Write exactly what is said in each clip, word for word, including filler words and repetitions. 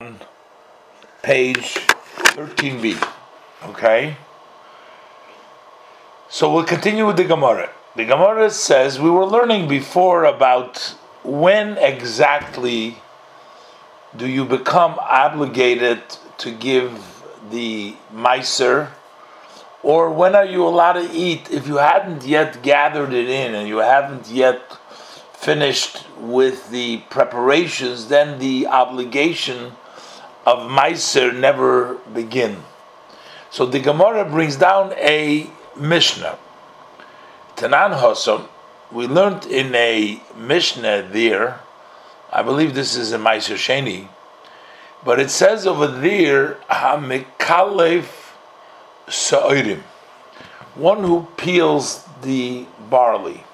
on page thirteen b. Okay? So we'll continue with the Gemara. The Gemara says we were learning before about when exactly do you become obligated to give the Meiser, or when are you allowed to eat if you hadn't yet gathered it in and you haven't yet finished with the preparations, then the obligation of Meiser never begin. So the Gemara brings down a Mishnah. Tanan Hosom, we learned in a Mishnah there, I believe this is in Meiser Sheni, but it says over there, HaMekalef Sa'orim, one who peels the barley.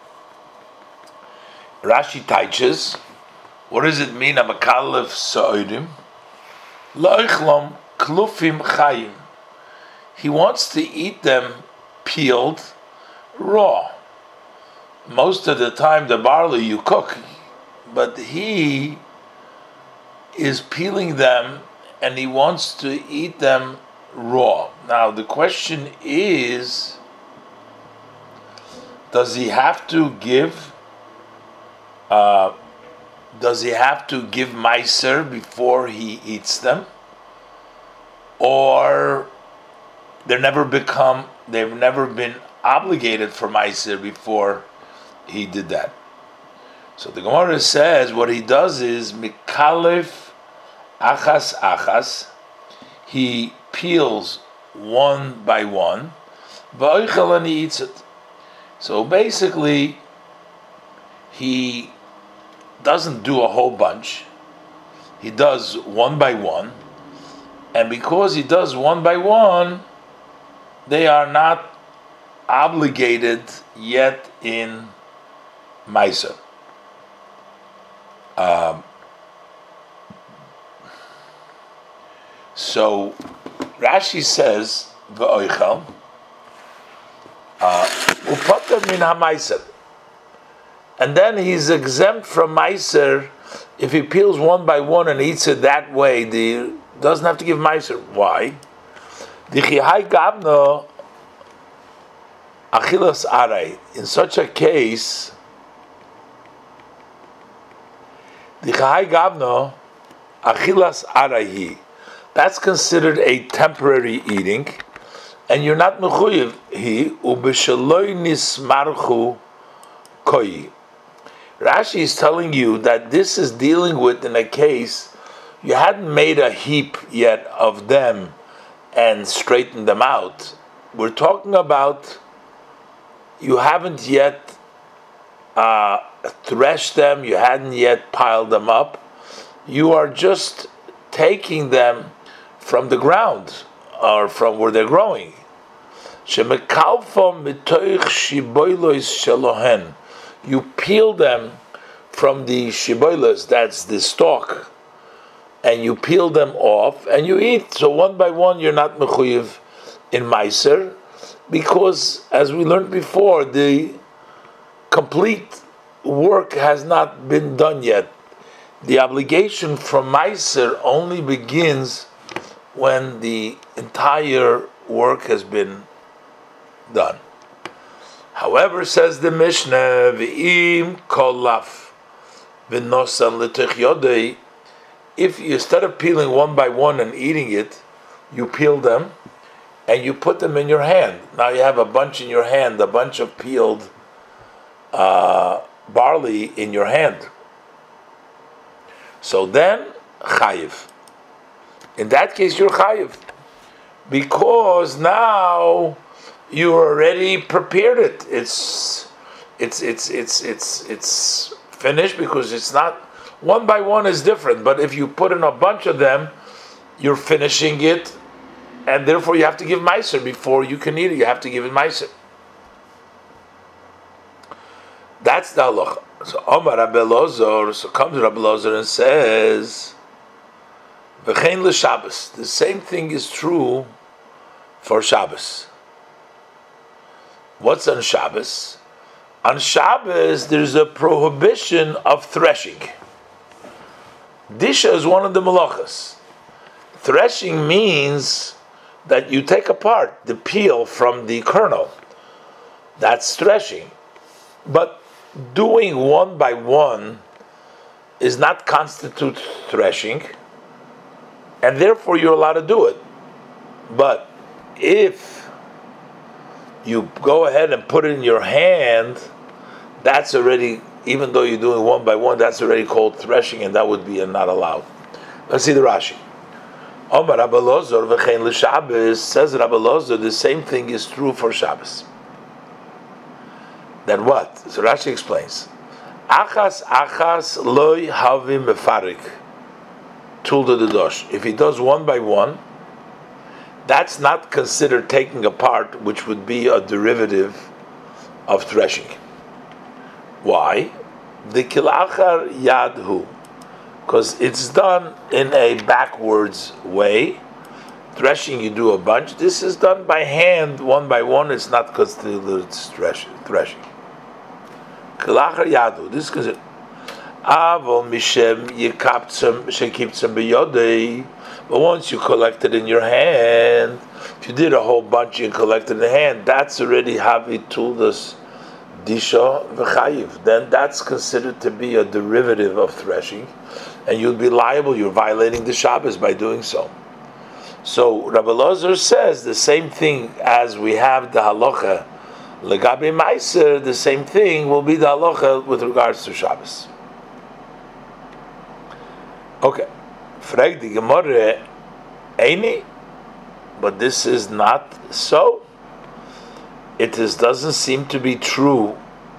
Rashi teaches, what does it mean, HaMekalef Sa'orim? Lo'ichlam klufim chayim. He wants to eat them peeled, raw. Most of the time the barley you cook, but he is peeling them and he wants to eat them raw. Now the question is, does he have to give uh, does he have to give Meiser before he eats them? Or they've never become they've never been obligated for Meiser before he did that? So the Gemara says what he does is Mikalef Achas Achas, he peels one by one, V'oichel, and he eats it. So basically, he doesn't do a whole bunch. He does one by one, and because he does one by one, they are not obligated yet in Meiser. Um, so Rashi says, "V'oichel upater min ha-Meiser," and then he's exempt from Meiser if he peels one by one and eats it that way. The doesn't have to give Meiser. Why? Dichihai gavno achilas aray. In such a case, dichihai gavno achilas arayi. That's considered a temporary eating, and you're not mechuyev. He ubeshaloi nismarchu koi. Rashi is telling you that this is dealing with in a case you hadn't made a heap yet of them and straightened them out. We're talking about you haven't yet uh, threshed them, you hadn't yet piled them up. You are just taking them from the ground or from where they're growing. You peel them from the shiboilas, that's the stalk, and you peel them off and you eat. So one by one you're not mechuyev in Meiser, because as we learned before, the complete work has not been done yet. The obligation from Meiser only begins when the entire work has been done. However, says the Mishnah, V'im kolaf v'nosan l'tech yodei, if you, instead of peeling one by one and eating it, you peel them and you put them in your hand. Now you have a bunch in your hand, a bunch of peeled uh, barley in your hand. So then, chayiv. In that case, you're chayiv, because now you already prepared it. It's, it's, it's, it's, it's, it's finished, because it's not one by one is different. But if you put in a bunch of them, you're finishing it, and therefore you have to give Meiser before you can eat it. You have to give it Meiser. That's the halacha. So Omar Rabbi Elazar, so comes Rabbi Elazar and says, V'chein l'Shabbos. The same thing is true for Shabbos. What's on Shabbos? On Shabbos, there's a prohibition of threshing. Disha is one of the malachas. Threshing means that you take apart the peel from the kernel. That's threshing. But doing one by one is not constitute threshing, and therefore you're allowed to do it. But if you go ahead and put it in your hand, that's already, even though you're doing one by one, that's already called threshing, and that would be not allowed. Let's see the Rashi. Omar Rabbi Elazar v'chein l'Shabbos, says Rabbi Elazar, the same thing is true for Shabbos. Then what? So Rashi explains. Achas achas loy havi mefarik tulda dedosh. If he does one by one, that's not considered taking apart, which would be a derivative of threshing. Why? The kilachar yadhu, because it's done in a backwards way. Threshing, you do a bunch. This is done by hand, one by one. It's not considered threshing. Kilachar yadu. This is considered. Avol mishem yekaptzem shekiptzem biyodei. But once you collect it in your hand, if you did a whole bunch and collected in the hand, that's already havi tuldas disha v'chayiv. Then that's considered to be a derivative of threshing, and you'll be liable. You're violating the Shabbos by doing so. So Rabbi Elazar says the same thing as we have the halacha legabe meiser. The same thing will be the halacha with regards to Shabbos. Okay. Frag the Gemara, Eini, but this is not so. It is doesn't seem to be true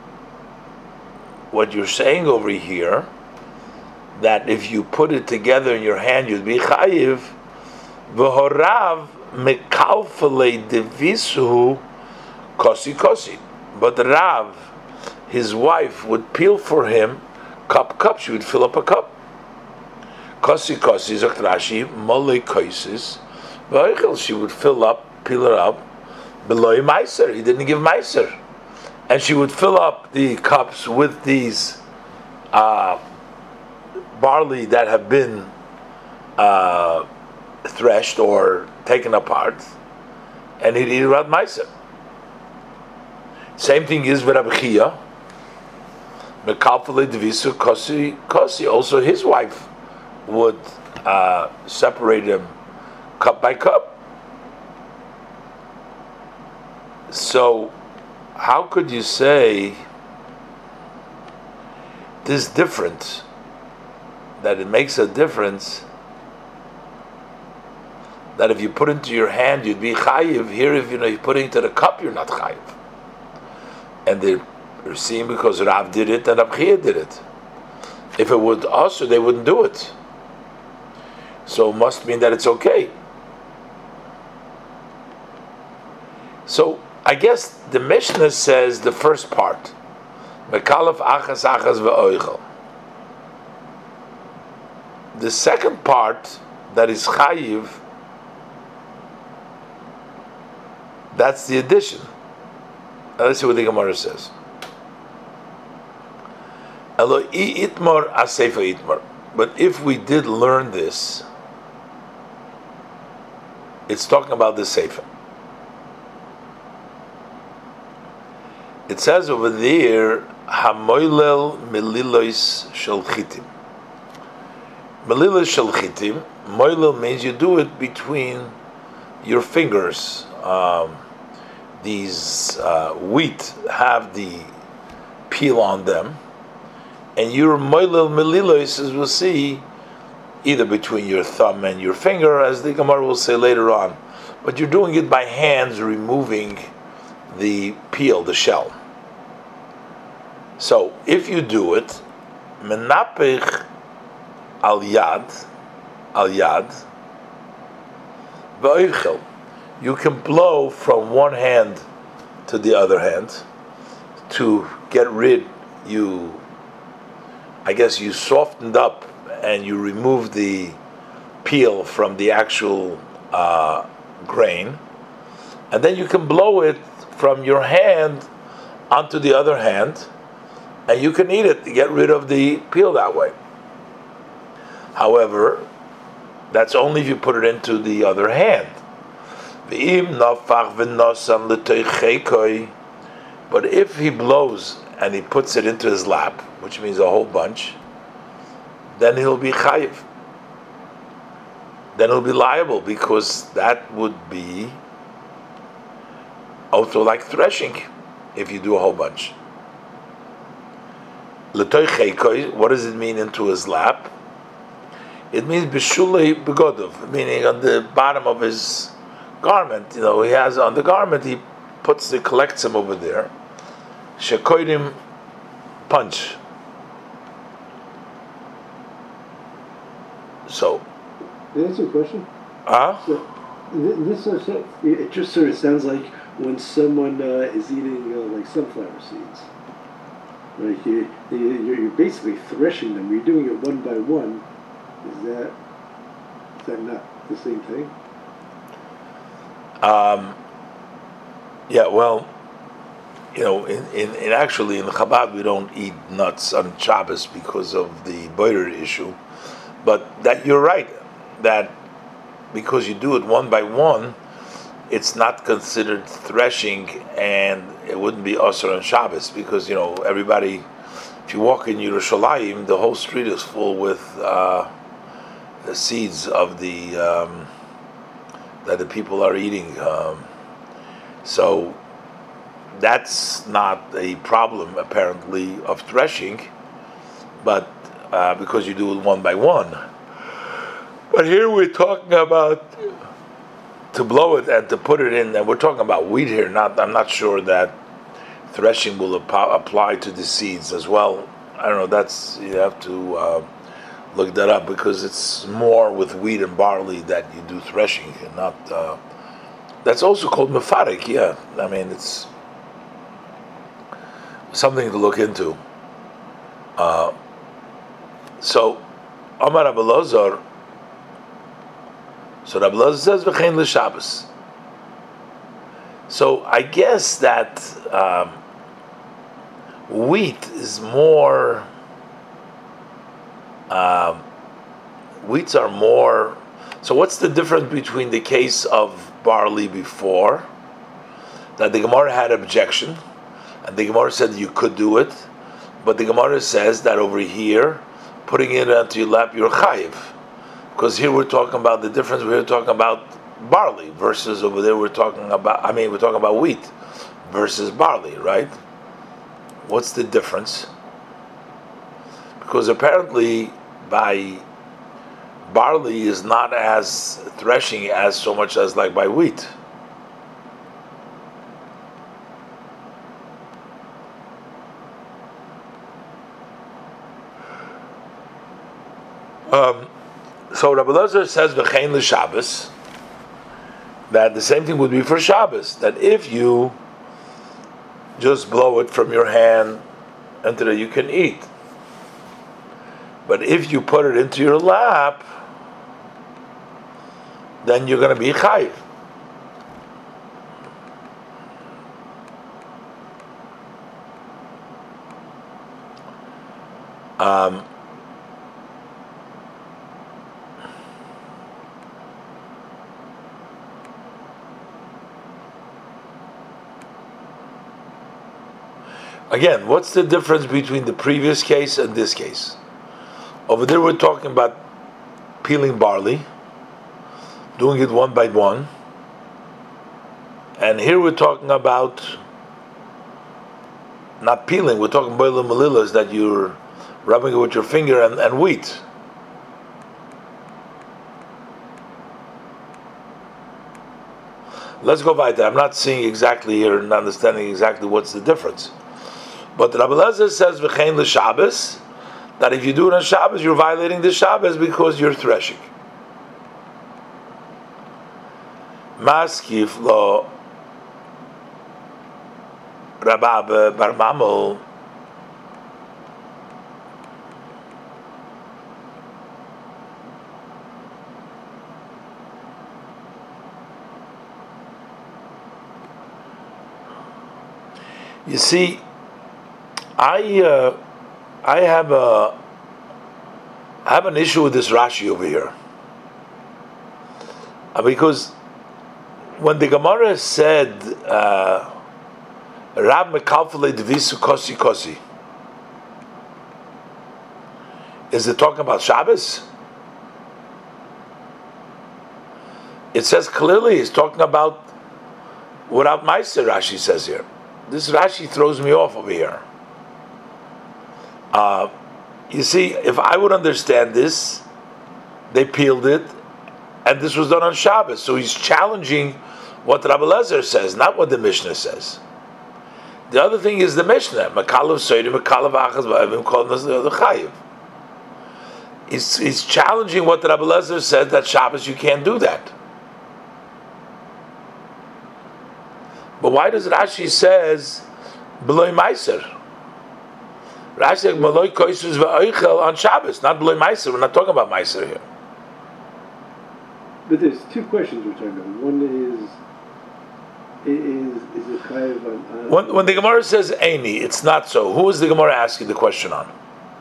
what you're saying over here, that if you put it together in your hand, you'd be chayiv. V'horav mekalfele devisu kosi kosi. But Rav, his wife, would peel for him cup cup. She would fill up a cup. Kosi kosi, zok Rashi, mole koisis. She would fill up, peel it up. Below meiser, he didn't give meiser, and she would fill up the cups with these uh, barley that have been uh, threshed or taken apart, and he'd eat around meiser. Same thing is with Rabbi Chia. Mekalfele devisu kosi kosi. Also, his wife would uh, separate them cup by cup. So, how could you say this difference, that it makes a difference, that if you put into your hand you'd be chayiv, here if you know you put it into the cup you're not chayiv? And they're seeing because Rav did it and Rabbi Chia did it. If it would also, they wouldn't do it. So it must mean that it's okay. So I guess the Mishnah says the first part, Mekalef achas achas ve'oichel. The second part, that is chayiv, that's the addition. Now let's see what the Gemara says. Elo I itmar aseifa itmar. But if we did learn this, it's talking about the seifa. It says over there, Hamoilel Melilois Shel Chitim. Melilois Shel Chitim, Moilel means you do it between your fingers. Um, these uh, wheat have the peel on them, and your Moilel Melilois, as we'll see, either between your thumb and your finger, as the Gemara will say later on, but you're doing it by hands, removing the peel, the shell. So if you do it, menapich al yad, al yad, v'oichel, you can blow from one hand to the other hand to get rid. You, I guess, you softened up and you remove the peel from the actual uh, grain, and then you can blow it from your hand onto the other hand, and you can eat it to get rid of the peel that way. However, that's only if you put it into the other hand. But if he blows and he puts it into his lap, which means a whole bunch, then he'll be chayiv. Then he'll be liable, because that would be also like threshing if you do a whole bunch. What does it mean into his lap? It means b'shulei begodov, meaning on the bottom of his garment. You know, he has on the garment, he puts the collects him over there. Shekoidim punch. So. Can I answer a question? Ah. Uh? So, this uh, it just sort of sounds like when someone uh, is eating uh, like sunflower seeds. Like you, you're basically threshing them. You're doing it one by one. Is that is that not the same thing? Um. Yeah. Well, you know, in, in, in actually in Chabad we don't eat nuts on Shabbos because of the boiler issue. But that you're right, that because you do it one by one, it's not considered threshing, and it wouldn't be Asur on Shabbos, because, you know, everybody, if you walk in Yerushalayim, the whole street is full with uh, the seeds of the um, that the people are eating. Um, so that's not a problem apparently of threshing, but uh, because you do it one by one. But here we're talking about to blow it and to put it in, and we're talking about wheat here. Not, I'm not sure that threshing will ap- apply to the seeds as well. I don't know. That's, you have to uh, look that up, because it's more with wheat and barley that you do threshing, and not. Uh, that's also called mefarik. Yeah, I mean, it's something to look into. Uh, so, Amar Rabbi Elazar. So Rabbi Elazar says v'chein l'Shabbos. So I guess that um, wheat is more. Um, wheats are more. So what's the difference between the case of barley before, that the Gemara had objection, and the Gemara said you could do it, but the Gemara says that over here, putting it onto your lap, you're chayiv. Because here we're talking about the difference. We're talking about barley versus over there we're talking about. I mean, we're talking about wheat versus barley, right? What's the difference? Because apparently, by barley is not as threshing as so much as like by wheat. Um. So Rabbi Elazar says v'chein l'Shabbos, that the same thing would be for Shabbos, that if you just blow it from your hand into the, you can eat. But if you put it into your lap, then you're going to be chayiv. Um. Again, what's the difference between the previous case and this case? Over there we're talking about peeling barley, doing it one by one. And here we're talking about not peeling, we're talking boiling malilas, that you're rubbing it with your finger, and, and wheat. Let's go by that. I'm not seeing exactly here and understanding exactly what's the difference. But Rabbi Elazar says v'chein l'Shabbos, that if you do it on Shabbos, you're violating the Shabbos because you're threshing. Maskif lo Rabab bar Mamel. You see, I uh, I have a I have an issue with this Rashi over here. Uh, because when the Gemara said uh, Rab Mekalfale Devisu Kosi Kosi, is it talking about Shabbos? It says clearly it's talking about without Meiser, Rashi says here. This Rashi throws me off over here. Uh, you see, if I would understand this, they peeled it, and this was done on Shabbos. So he's challenging what Rabbi Lezer says, not what the Mishnah says. The other thing is the Mishnah. Makalav Soidim, Makalav Achaz Ba'avim, Kol Nazir Chayiv. He's, he's challenging what Rabbi Lezer said, that Shabbos you can't do that. But why does Rashi says B'loi Meiser? Rashi says B'loi Koisus V'Oichel on Shabbos, not B'loi Meiser. We're not talking about Meiser here. But there's two questions we're talking about. One is is is it kind of on, on when when the Gemara says Eini, it's not so. Who is the Gemara asking the question on?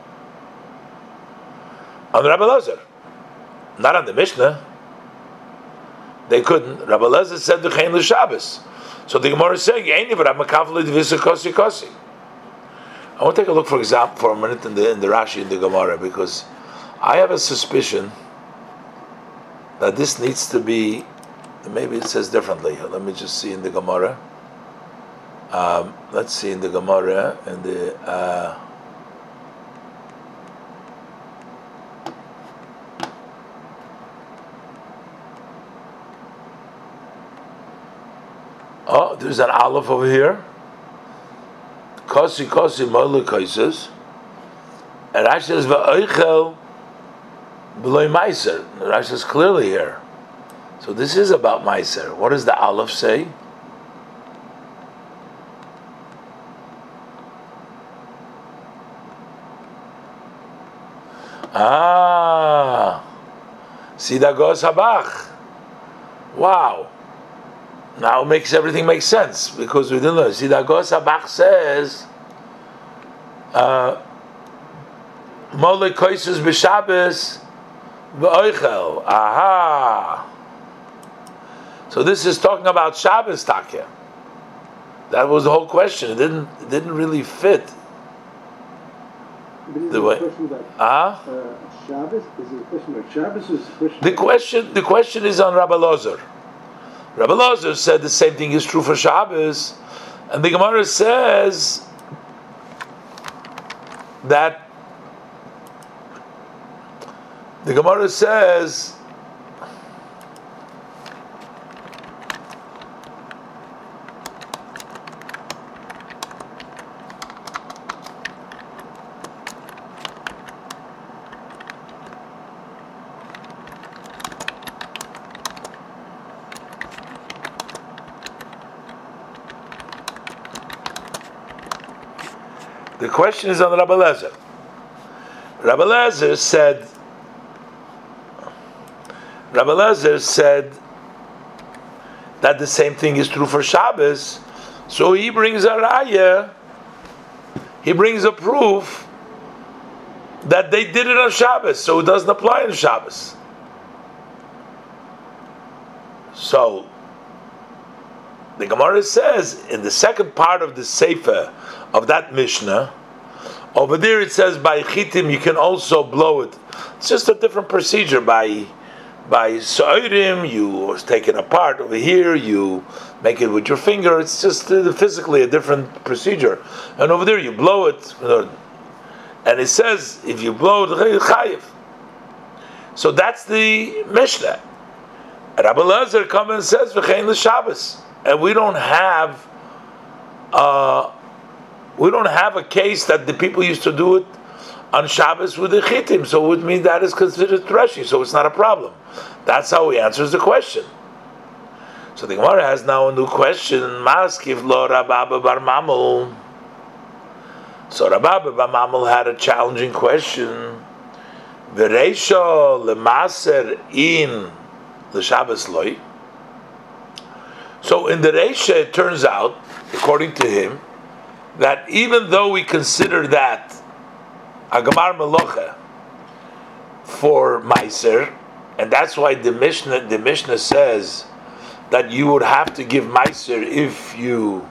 On Rabbi Lezer, not on the Mishnah. They couldn't. Rabbi Lezer said the V'chein l'Shabbos. So the Gemara is saying, "Eini v'Rab Makavle Divisa Kosi Kosi." I want to take a look, for example, for a minute in the in the Rashi in the Gemara, because I have a suspicion that this needs to be. Maybe it says differently. Let me just see in the Gemara. Um, let's see in the Gemara in the. Uh, Oh, there's an aleph over here. Kosi kosi moile koises. And Rashi says va'oichel b'loi meiser. Rashi says clearly here. So this is about meiser. What does the aleph say? Ah, sidagos habach. Wow. Now it makes everything make sense, because we didn't know. See, the Agos Habach says, Mole koisus b'Shabbos v'oichel. Aha. So this is talking about Shabbos Takya. That was the whole question. It didn't. It didn't really fit. The way. Ah. Uh, Shabbos is it a question about Shabbos? Or is it a question the question. The question is on Rabbi Lozer. Rabbi Lozer said the same thing is true for Shabbos, and the Gemara says that the Gemara says the question is on Rabbi Lezer. Rabbi Lezer said, Rabbi Lezer said that the same thing is true for Shabbos. So he brings a raya, he brings a proof that they did it on Shabbos, so it doesn't apply on Shabbos. So the Gemara says in the second part of the Sefer of that Mishnah, over there it says by chitim you can also blow it. It's just a different procedure. By by soirim you take it apart. Over here you make it with your finger. It's just uh, physically a different procedure. And over there you blow it, and it says if you blow it chayiv. So that's the Mishnah. Rabbi Lezer comes and says v'chein l'Shabbos, and we don't have. Uh, We don't have a case that the people used to do it on Shabbos with the chitim, so it would mean that is considered threshing, so it's not a problem. That's how he answers the question. So the Gemara has now a new question. Maskiv lo Rabba bar Mamul. So Rabba bar Mamul had a challenging question. V'reisho lemaser in the Shabbos loy. So in the Reisha, it turns out, according to him, that even though we consider that a Gemar Melocha for Meiser, and that's why the Mishnah the Mishnah says that you would have to give Meiser if you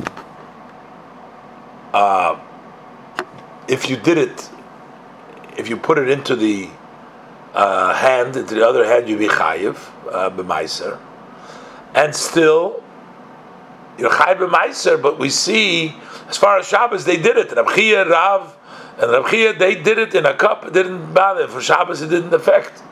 uh, if you did it, if you put it into the uh, hand, into the other hand, you be chayiv uh, b'Meiser, and still you're chayiv b'Meiser. But we see, as far as Shabbos, they did it. Rab Chia, Rav, and Rab Chia, they did it in a cup. It didn't bother. For Shabbos, it didn't affect.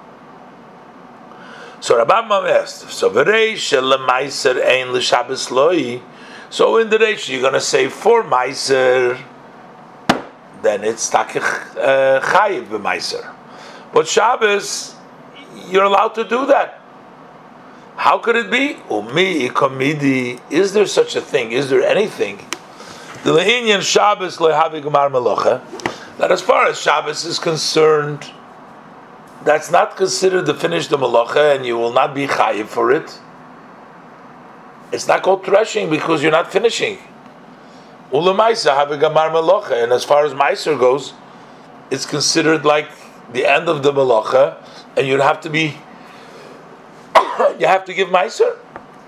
So Rabban asked, so v'reish le'Meiser ein l'Shabbos loi. So in the reish, you're going to say for Meiser, then it's takich uh, chayiv b'Meiser. But Shabbos, you're allowed to do that. How could it be? Umi ikomidi. Is there such a thing? Is there anything? The lehinyan Shabbos lehavi gemar melocha. That as far as Shabbos is concerned, that's not considered to finish the melocha, and you will not be chayiv for it. It's not called threshing because you're not finishing. Ulamaisa havi gemar melocha, and as far as meiser goes, it's considered like the end of the melocha, and you'd have to be. You have to give meiser.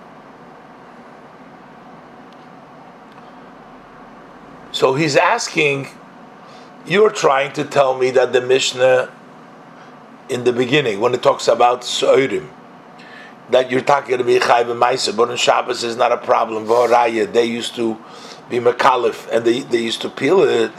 So he's asking, you're trying to tell me that the Mishnah in the beginning, when it talks about Soirim, that you're talking to be Chayv and Meiser, but in Shabbos is not a problem. V'oraya, they used to be Mekalif, and they, they used to peel it.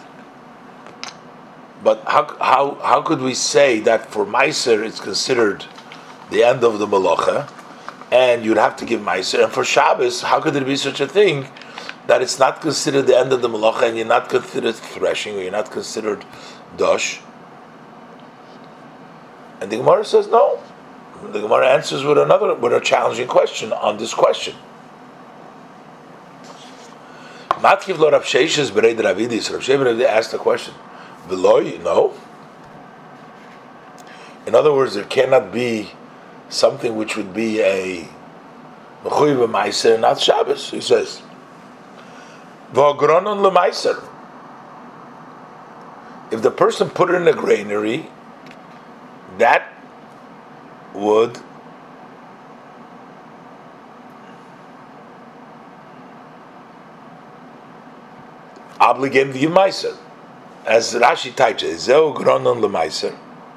But how how how could we say that for Meiser it's considered the end of the Melacha, and you'd have to give Meiser, and for Shabbos, how could there be such a thing that it's not considered the end of the Melacha, and you're not considered threshing, or you're not considered Dosh? And the Gemara says no. The Gemara answers with another, with a challenging question on this question. Matkiv lo Rav Sheishes b'rei Ravidis. Rav Sheishes asked the question. V'loi, no. In other words, there cannot be something which would be a mechuyev meiser, not Shabbos. He says, v'agronon lemeiser. If the person put it in a granary, that would obligate the meiser. As Rashi types it, zeu gronon lemeiser.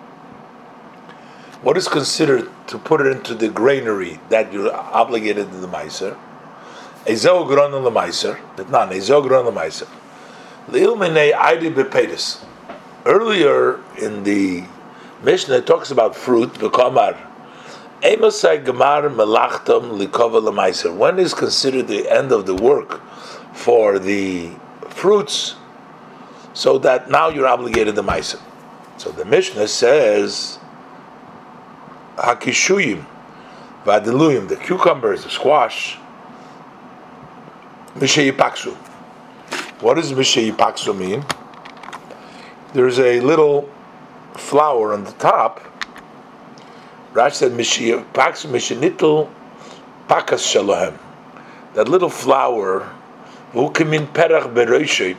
What is considered to put it into the granary that you're obligated to the meiser? Ezeu gronon lemeiser. Not ezeu gronon lemeiser. Leilmenei aidi bepedis. Earlier in the Mishnah it talks about fruit. V'kamar emasai gemar melachtam likova lemeiser. When is considered the end of the work for the fruits, so that now you're obligated to meiser? So the Mishnah says, hakishuyim, vadiluyim, the cucumbers, the squash, mishayipaksu. What does mishayipaksu mean? There's a little flower on the top. Rashi said mishayipaksu mishanitul pakas shalohem. That little flower, vukamin perach beroishay,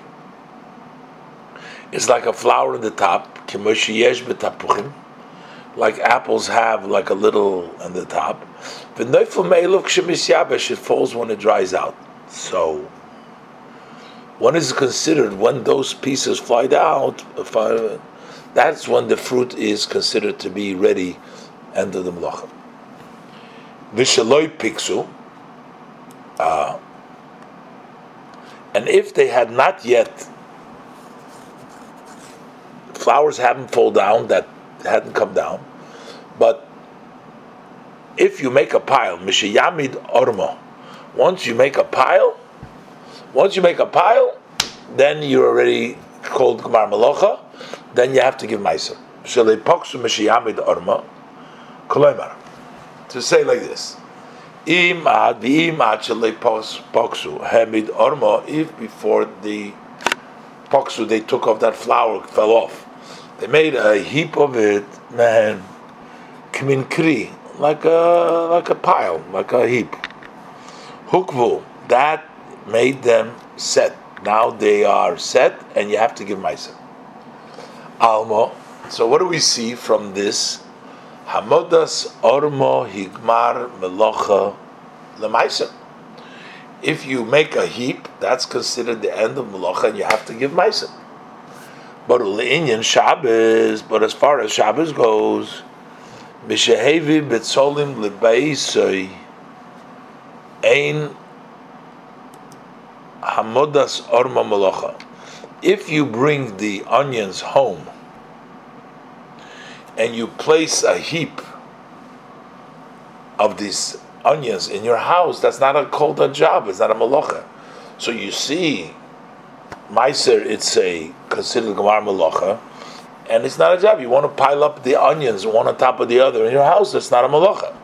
is like a flower on the top, kimoshiyesh betapuchim, like apples have like a little on the top. V'noifel me'eluk shemisyabesh, it falls when it dries out. So, when is considered when those pieces fly out? That's when the fruit is considered to be ready, end of the melacha. V'shaloi piksu, uh, and if they had not yet, flowers haven't fallen down, that hadn't come down, but if you make a pile, mishiyamid ormo, once you make a pile, once you make a pile, then you're already called Gemar Melocha, then you have to give Meiser. Shalei poksu mishiyamid ormo, koloimar. To say like this, Im ad v'im ad shalei poksu hamid ormo, if before the poksu they took off that flower, fell off, they made a heap of it, man, kmin kri, like a like a pile, like a heap. Hukvu, that made them set. Now they are set, and you have to give meiser. Almo, So what do we see from this? Hamodas ormo higmar melocha lemaiser. If you make a heap, that's considered the end of melocha, and you have to give maiser. But uleinian Shabbos, but as far as Shabbos goes, mishehevi betzolim lebaisoi ein hamodas ormo melocha. If you bring the onions home and you place a heap of these onions in your house, that's not a called a job, it's not a malacha. So you see, Meiser, it's a considered Gemar malacha, and it's not a job. You want to pile up the onions one on top of the other in your house, that's not a malacha.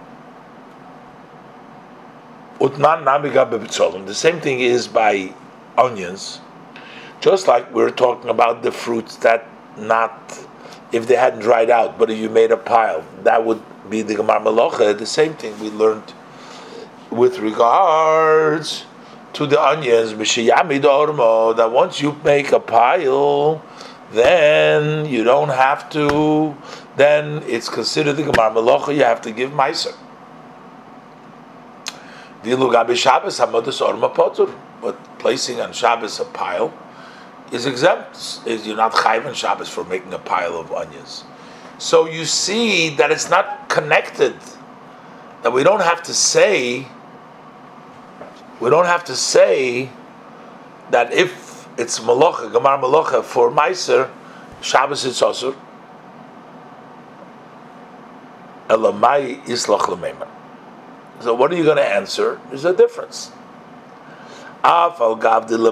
Utnan namiga bebitzolim. The same thing is by onions, just like we're talking about the fruits that not, if they hadn't dried out, but if you made a pile, that would be the Gemar Melocha. The same thing we learned with regards to the onions, that once you make a pile, then you don't have to, then it's considered the Gemar Melocha, you have to give Meiser. But placing on Shabbos a pile is exempt. Is you're not chayv on Shabbos for making a pile of onions. So you see that it's not connected. That we don't have to say. We don't have to say that if it's malacha, gemar malacha for meiser, Shabbos it's osur. Elamai islach l'meimer. So what are you going to answer? There's a difference. Even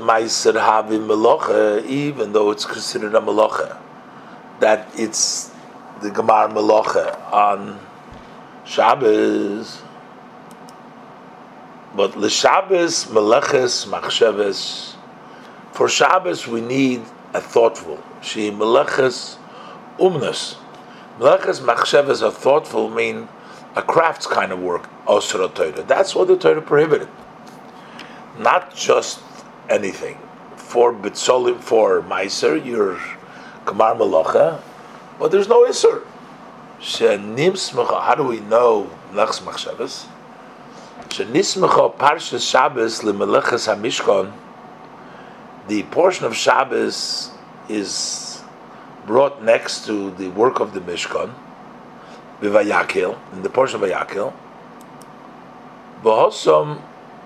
though it's considered a melacha, that it's the Gemar melacha on Shabbos, but l'Shabbos meleches machsheves. For Shabbos we need a thoughtful. She meleches umnus. Meleches machsheves, a thoughtful, mean a crafts kind of work. Osra Torah. That's what the Torah prohibited. Not just anything. For Bitzolim, for Meiser, you're Kamar Malacha, but there's no Isser. How do we know Melech's Machshavas? Shenismecha Parshas Shabbos leMeleches HaMishkan. The portion of Shabbos is brought next to the work of the Mishkan, B'Vayakil, in the portion of Vayakil. B'Hosom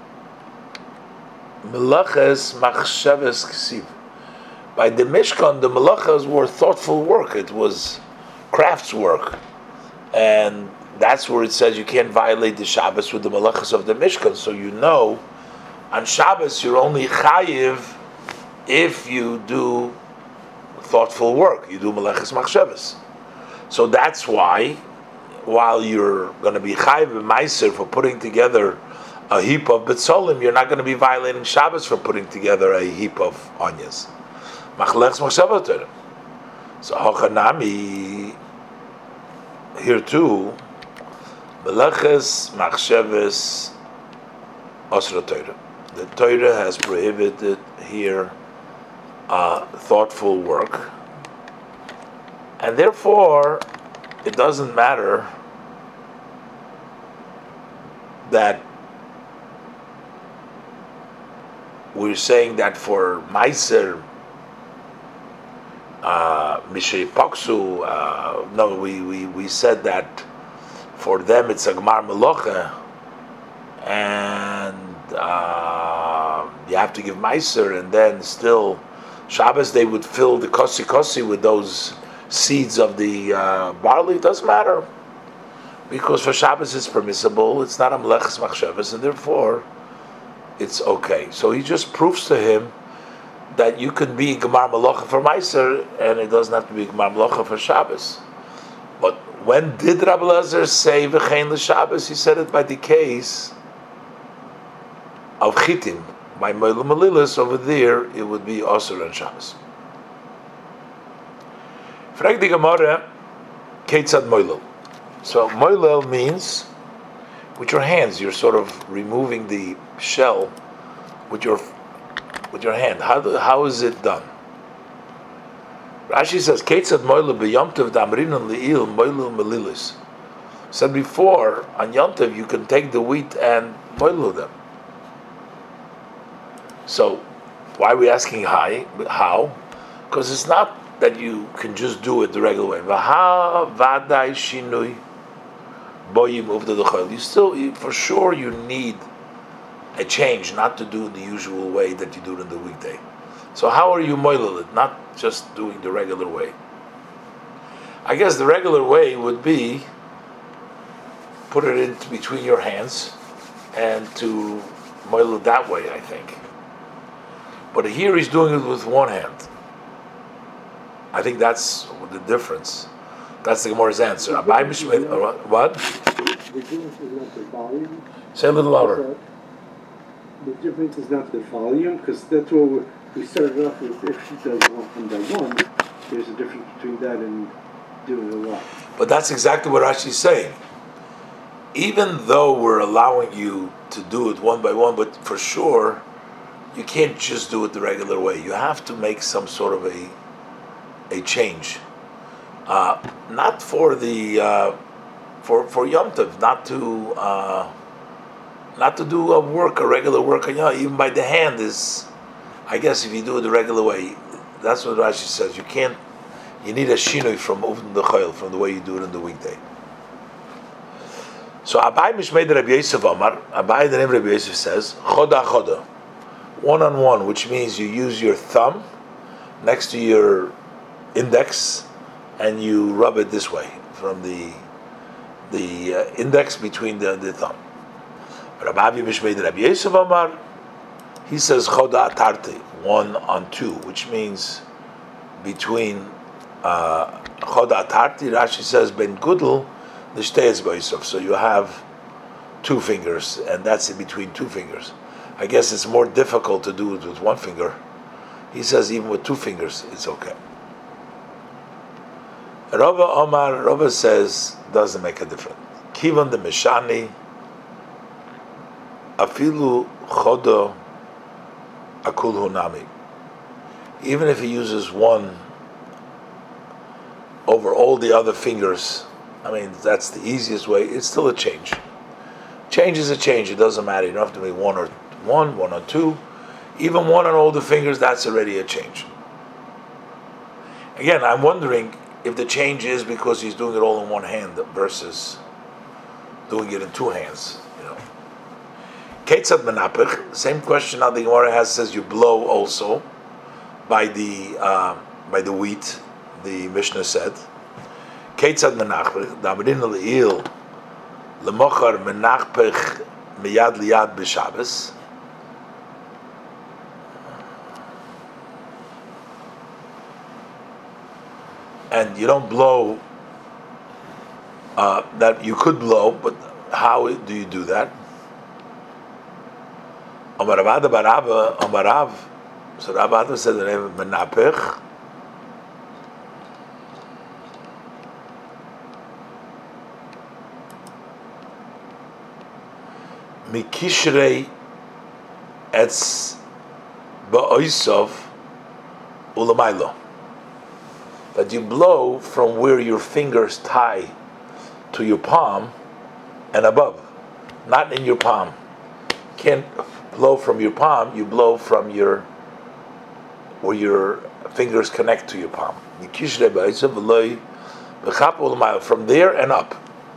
Melaches machshavas ksiv. By the Mishkan, the melachas were thoughtful work. It was crafts work, and that's where it says you can't violate the Shabbos with the melachas of the Mishkan. So you know, on Shabbos you're only chayiv if you do thoughtful work. You do melachas machshavas. So that's why, while you're going to be chayiv and meiser for putting together a heap of betzolim, you're not going to be violating Shabbos for putting together a heap of onions. Machlechs machshavah Torah. So hochanami here too, meleches machshavas osra Torah. The Torah has prohibited here uh, thoughtful work, and therefore it doesn't matter that we're saying that for Meiser, uh, Mishrei Paksu, uh, no, we, we, we said that for them it's a Gemar Melocha, and uh, you have to give Meiser, and then still Shabbos they would fill the Kosi Kosi with those seeds of the uh, barley. It doesn't matter, because for Shabbos it's permissible, it's not a Meleches Machshavas, and therefore it's okay. So he just proves to him that you can be Gemar Melocha for Meiser, and it doesn't have to be Gemar Melocha for Shabbos. But when did Rabbi Elazar say V'chein l'Shabbos? He said it by the case of Chitim. By Moilel Melilis, over there, it would be Osir and Shabbos. Frag the Gemara, Keitzad Moilel. So Moilel means with your hands, you're sort of removing the shell with your with your hand. How do, how is it done? Rashi says, "Ketzad moilu b'yomtiv damrinan li'il moilu melilis." Said before, on Yom Tov you can take the wheat and moilu them. So, why are we asking how? How? Because it's not that you can just do it the regular way. V'ha vadai shinui bo yimuv to the chayil. You still, you, for sure, you need a change, not to do it the usual way that you do it in the weekday. So how are you moilil it? Not just doing the regular way. I guess the regular way would be put it in between your hands and to moil it that way, I think. But here he's doing it with one hand. I think that's the difference. That's the Gemara's answer. What? The difference is not the volume. Say a little louder. The difference is not the volume, because that's what we, we started off with. If she does one by one, there's a difference between that and doing a lot. But that's exactly what Rashi's saying. Even though we're allowing you to do it one by one, but for sure, you can't just do it the regular way. You have to make some sort of a a change. Uh, not for the uh, for for Yom Tov, not to uh, not to do a work, a regular work. You know, even by the hand is, I guess, if you do it the regular way, that's what Rashi says. You can't. You need a shinui from Uvn the Chayil, from the way you do it in the weekday. So Abai Mishmei de Rabbi Yosef Omar, Abai the name of Rabbi Yosef says, Choda Choda, one on one, which means you use your thumb next to your index and you rub it this way from the the uh, index between the, the thumb. Rabbi Mishmei de Rabbi Yosef Omar, he says Choda Atarte, one on two, which means between uh, Choda Atarte, Rashi says Ben Gudel, the shteyes b'yisov. So you have two fingers, and that's in between two fingers. I guess it's more difficult to do it with one finger. He says even with two fingers, it's okay. Rava Omar, Rava says, doesn't make a difference. Kivan the Mishani, afilu chodo akul hunami. Even if he uses one over all the other fingers, I mean, that's the easiest way. It's still a change. Change is a change. It doesn't matter. You don't have to make one or one, one or two. Even one on all the fingers, that's already a change. Again, I'm wondering if the change is because he's doing it all in one hand versus doing it in two hands. You know, Ketzad menapich. Same question. Now the Gemara has says you blow also by the uh, by the wheat. The Mishnah said. Ketzad menachpech, damrin le'il, lemochar menachpech miyad liyad b'Shabbos. And you don't blow, uh, that you could blow, but how do you do that? Amar Rav Barava, Amar Rav, so Rav said the name of menachpech. Mikishrei etz ba'oisov ulamaylo. That you blow from where your fingers tie to your palm and above, not in your palm. Can't blow from your palm. You blow from your where your fingers connect to your palm. Mikishrei ba'oisov v'loi b'chap ulamaylo, from there and up.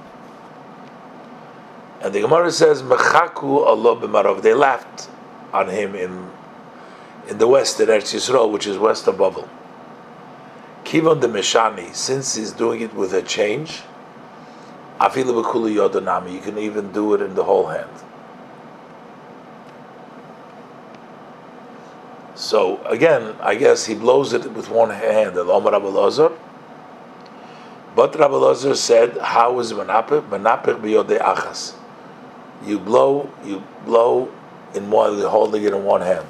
And the Gemara says, "Mechaku Allah b'marav." They laughed on him in in the west, in Eretz Yisrael, which is west of Bavel. Kivon the Meshani, since he's doing it with a change, afilu b'kuli yodonami, you can even do it in the whole hand. So again, I guess he blows it with one hand. The Omar Rabbi Elazar. But Rabbi Elazar said, "How is menapech? Menapech b'yodei achas." You blow, you blow in one, you're holding it in one hand.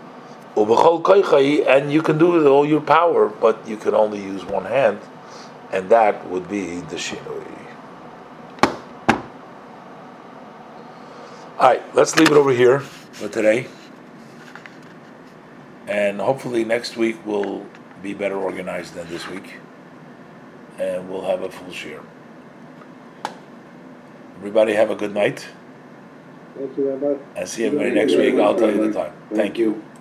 And you can do it with all your power, but you can only use one hand, and that would be the shinui. Alright, let's leave it over here for today. And hopefully next week we'll be better organized than this week, and we'll have a full share. Everybody have a good night. Thank you, Rabbi. And see everybody next week. I'll tell you the time. Thank you.